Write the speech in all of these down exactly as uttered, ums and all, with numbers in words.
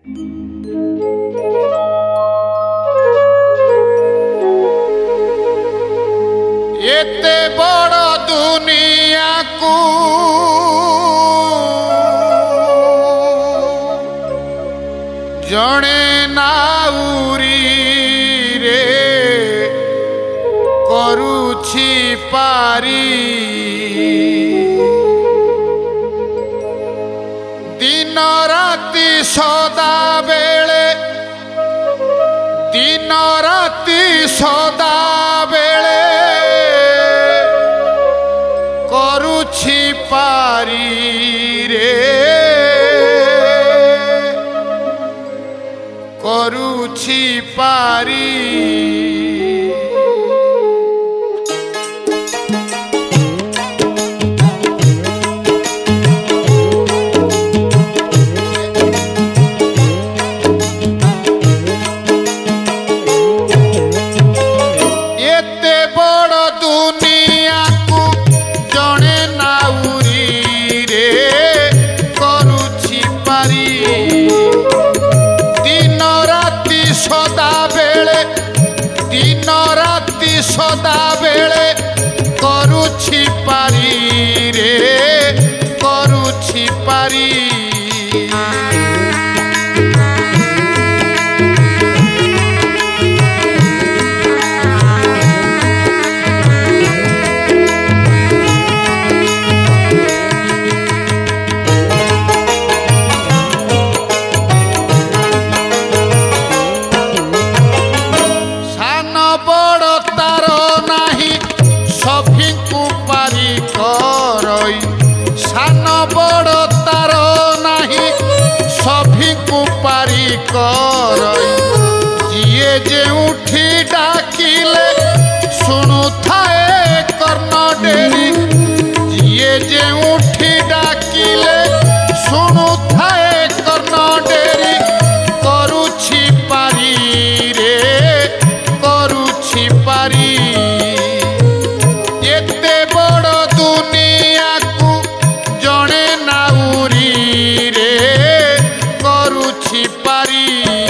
एते बड़ दुनिया को जणे नाउरी रे करुछि पारी दिन राति सदा बेले दिन राति सदा बेले करुछि पारी रे करुछि पारी सदा बेले करुछि पारी रे करुछि पारी जिए जे उठी डाकिले सुनु थाए कर्ण डेरी जिए जे उठी डाकिले सुनु थाए कर्ण डेरी करुछि पारी रे करुछि पारी एते बड़ दुनिया को जणे नाउरी रे करुछि पारी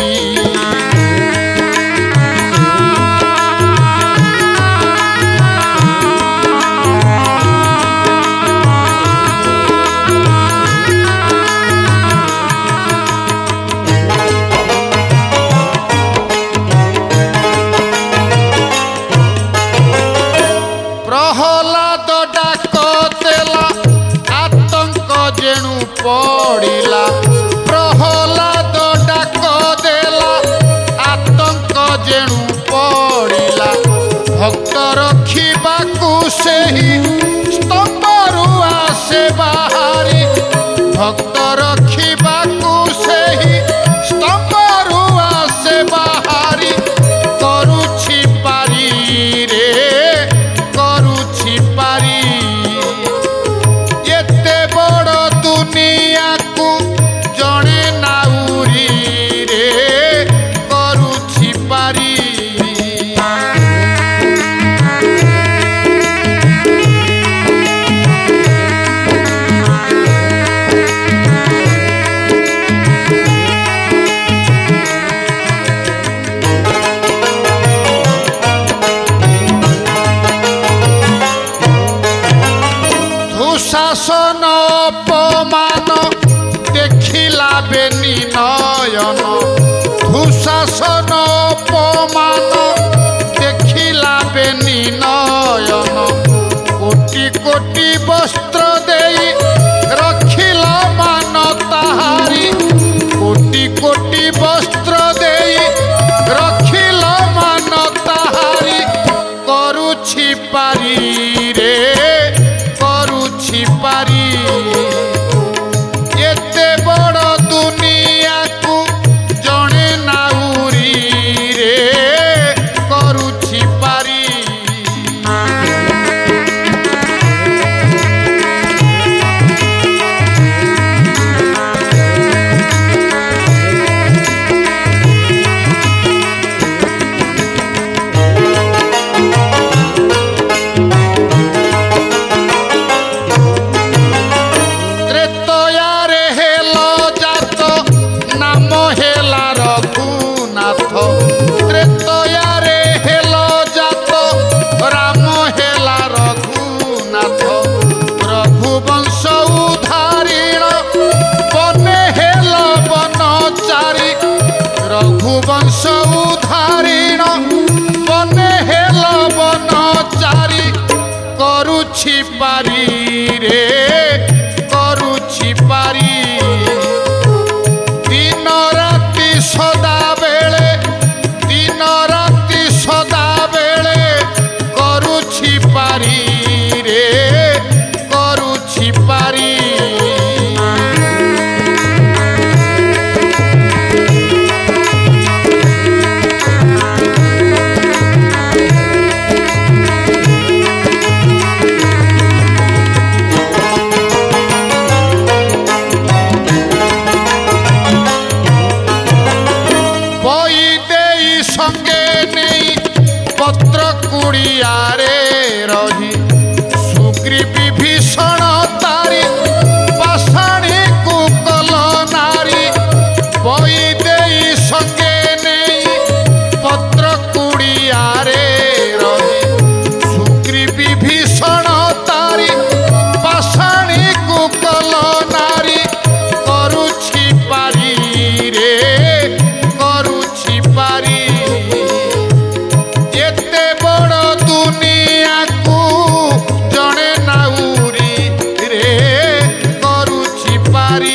प्रहलाद डाक देला आतंक जेणु पड़िला प्रहलाद डाक देला आतंक जेणु पड़िला भक्त रखिबाकू सेही स्तंभरू आसे बाहारी भक्त रखिबाकू सेही स्तंभरू आसे बाहारी करुछि पारी रे करुछि पारी एते बड़ दुनिया को जणे नाउरी रे करुछि पारी दुशासन अपमान देखिला बेनी नयन दुशासन अपमान देखिला बेनी नयन कोटि कोटि वस्त्र देई रखिल मान ताहारी कोटि कोटि वस्त्र देई रखिल मान ताहारी करुछि पारी रे करुछि पारी एते बड़ दुनिया को जणे नाउरी रे करुछि पारी रघुनाथ त्रेतयारे हेल जात राम हेला रघुनाथ रघुवंश उधारीण बने हेल बनचारी रघुवंश उधारीण बने हेल बनचारी करुछि पारी रे करुछि पारी दिन राति सदा बेले दिन राति सदा बेले करुछि पारी रे करुछि पारी कुड़ियारे रही सुग्रीवी भीषण तारी पाषाणी कुकल नारी बई देई संगे नहीं पत्र कुड़ियारे रही सुग्रीवी भीषण तारी पाषाणी कुकल नारी करुछि पारी रे करुछि पारी दुनिया को जड़े नाउरी रे करुछि पारी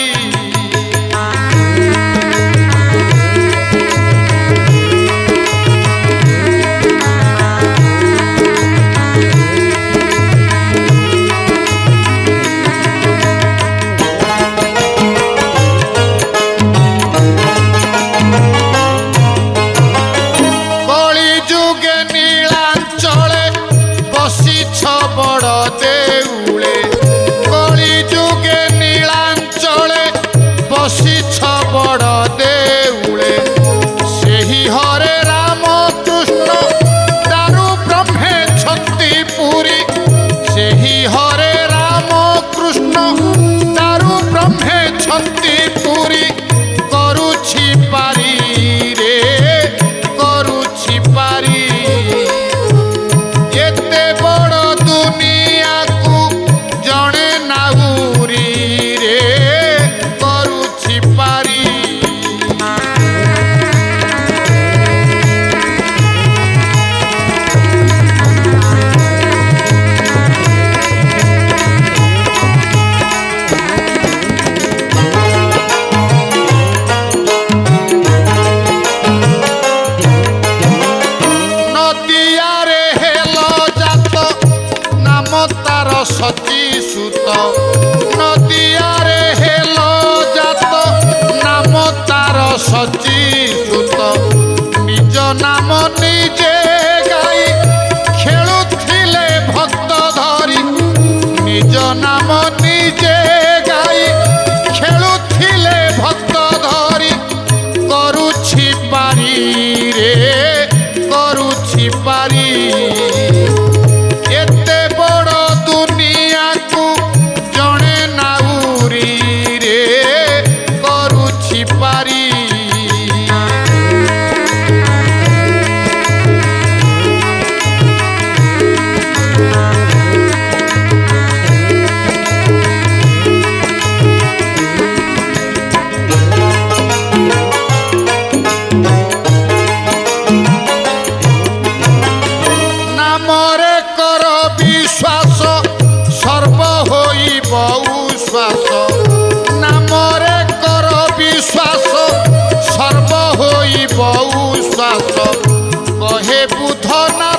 कली जुगे नीलांचले बसिछ बड़ देउले कली जुगे नीलांचले बसिछ बड़ देउले सेही हरे राम कृष्ण दारु ब्रह्मे छंती पुरी सेही हरे राम कृष्ण दारु ब्रह्मे छंती पुरी करुछि पारी रे करुछि पारी दुनिया को जड़े नाउरी रे करुछि पारी नदियारे हेल जात नाम तार सची सुत नदियारे हेल जात नाम तार सची सुत निज नाम निजे गाई खेलुथिले भक्त धरी निज नाम निजे गाई खेलुथिले भक्त धरी करुछि पारी रे करुछि पारी एते बड़ दुनिया को जड़े नाउरी रे करुछि पारी नामरे कर विश्वास सर्व होइब उश्वास नामरे कर विश्वास सर्व होइब उश्वास कहे बुध ना